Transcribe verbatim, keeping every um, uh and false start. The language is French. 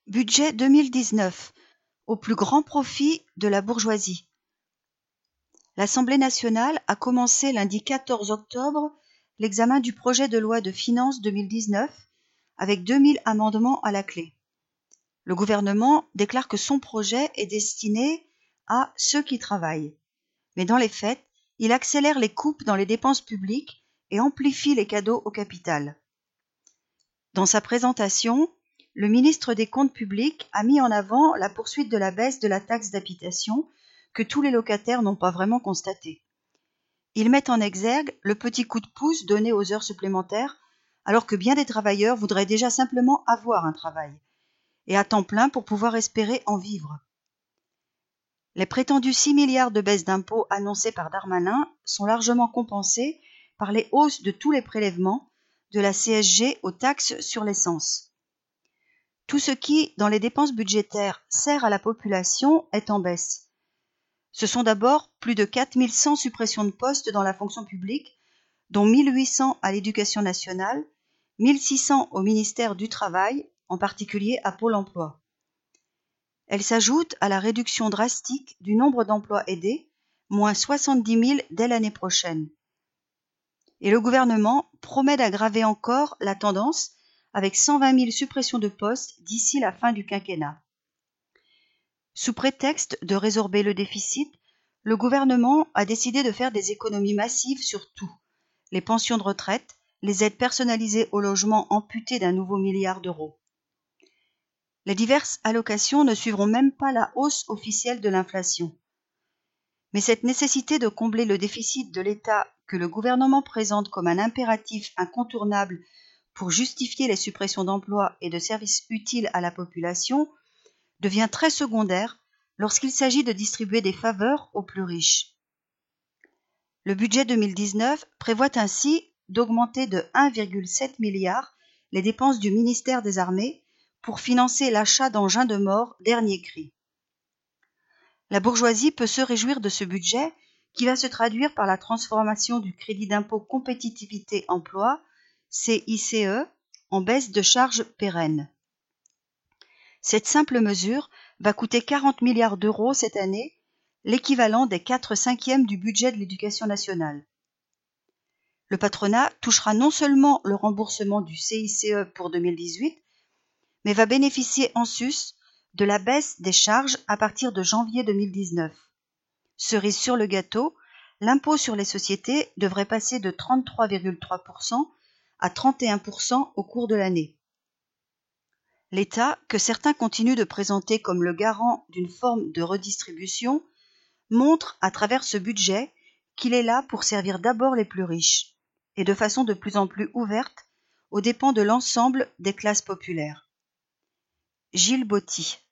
Budget deux mille dix-neuf, au plus grand profit de la bourgeoisie. L'Assemblée nationale a commencé lundi quatorze octobre l'examen du projet de loi de finances deux mille dix-neuf avec deux mille amendements à la clé. Le gouvernement déclare que son projet est destiné à ceux qui travaillent. Mais dans les faits, il accélère les coupes dans les dépenses publiques et amplifie les cadeaux au capital. Dans sa présentation, le ministre des Comptes publics a mis en avant la poursuite de la baisse de la taxe d'habitation que tous les locataires n'ont pas vraiment constatée. Il met en exergue le petit coup de pouce donné aux heures supplémentaires, alors que bien des travailleurs voudraient déjà simplement avoir un travail, et à temps plein pour pouvoir espérer en vivre. Les prétendus six milliards de baisse d'impôts annoncés par Darmanin sont largement compensés par les hausses de tous les prélèvements, de la C S G aux taxes sur l'essence. Tout ce qui, dans les dépenses budgétaires, sert à la population est en baisse. Ce sont d'abord plus de quatre mille cent suppressions de postes dans la fonction publique, dont mille huit cents à l'Éducation nationale, mille six cents au ministère du Travail, en particulier à Pôle emploi. Elles s'ajoutent à la réduction drastique du nombre d'emplois aidés, moins soixante-dix mille dès l'année prochaine. Et le gouvernement promet d'aggraver encore la tendance avec cent vingt mille suppressions de postes d'ici la fin du quinquennat. Sous prétexte de résorber le déficit, le gouvernement a décidé de faire des économies massives sur tout, les pensions de retraite, les aides personnalisées au logement amputées d'un nouveau milliard d'euros. Les diverses allocations ne suivront même pas la hausse officielle de l'inflation. Mais cette nécessité de combler le déficit de l'État que le gouvernement présente comme un impératif incontournable pour justifier les suppressions d'emplois et de services utiles à la population devient très secondaire lorsqu'il s'agit de distribuer des faveurs aux plus riches. Le budget deux mille dix-neuf prévoit ainsi d'augmenter de un virgule sept milliard les dépenses du ministère des Armées pour financer l'achat d'engins de mort dernier cri. La bourgeoisie peut se réjouir de ce budget qui va se traduire par la transformation du crédit d'impôt compétitivité emploi, C I C E, en baisse de charges pérennes. Cette simple mesure va coûter quarante milliards d'euros cette année, l'équivalent des quatre cinquièmes du budget de l'éducation nationale. Le patronat touchera non seulement le remboursement du C I C E pour deux mille dix-huit, mais va bénéficier en sus de la baisse des charges à partir de janvier deux mille dix-neuf. Cerise sur le gâteau, l'impôt sur les sociétés devrait passer de trente-trois virgule trois pour cent à trente et un pour cent au cours de l'année. L'État, que certains continuent de présenter comme le garant d'une forme de redistribution, montre à travers ce budget qu'il est là pour servir d'abord les plus riches, et de façon de plus en plus ouverte, aux dépens de l'ensemble des classes populaires. Gilles Botti.